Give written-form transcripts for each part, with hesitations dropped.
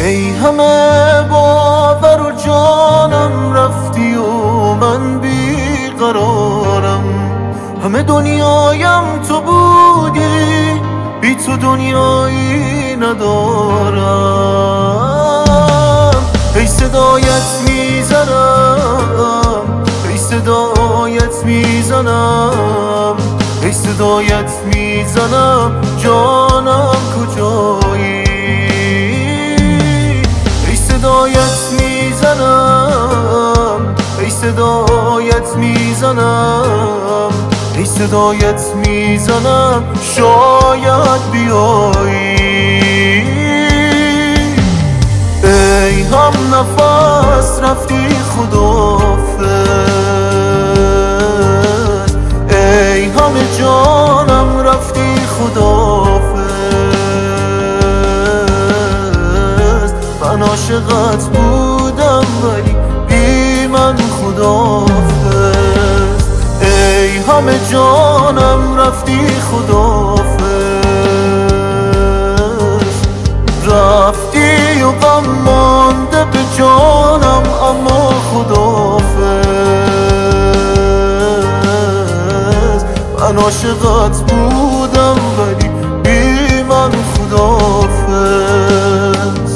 ای همه باور و جانم رفتی و من بیقرارم. همه دنیایم تو بودی، بی تو دنیایی ندارم. ای صدایت میزنم، ای صدایت میزنم، ای صدایت میزنم، جانم کجایی؟ ای صدایت میزنم، ای صدایت میزنم، ای صدایت میزنم، شاید بیایی. ای هم نفس رفتی خداحافظ، ای همه جانم رفتی خداحافظ. من عاشقت بودم ولی بی من خداحافظ. ای همه جانم رفتی خداحافظ. رفتی و غم مانده به جانم اما خداحافظ. من عاشقت بودم ولی بی من خداحافظ.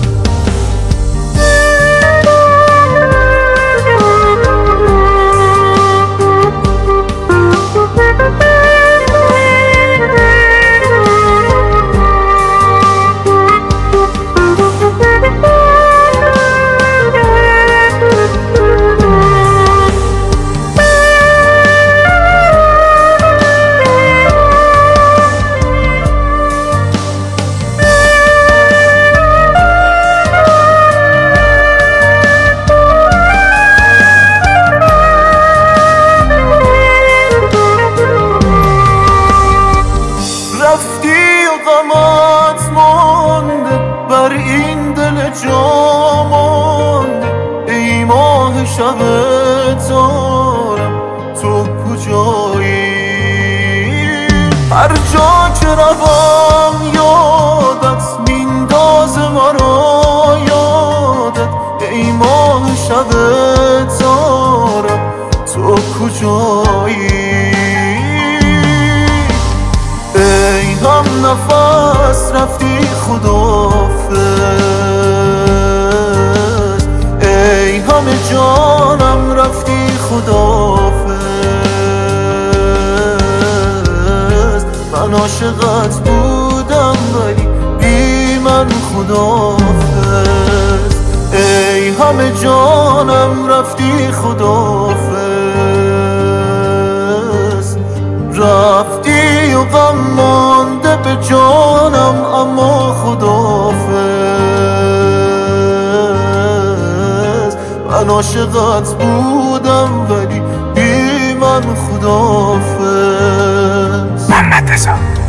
رفتی و غمت مانده بر این دل جا مانده. ای ماه شب تارم تو کجایی؟ هر جا که روم یادت میندازه مرا یادت. ای ماه شب تارم تو کجایی؟ ای هم نفس رفتی خداحافظ، ای همه جانم رفتی خداحافظ. من عاشقت بودم ولی بی من خداحافظ. ای همه جانم رفتی خداحافظ. رفتی و غم مانده به جانم اما خداحافظ. من عاشقت بودم ولی بی من خداحافظ. محمد رضا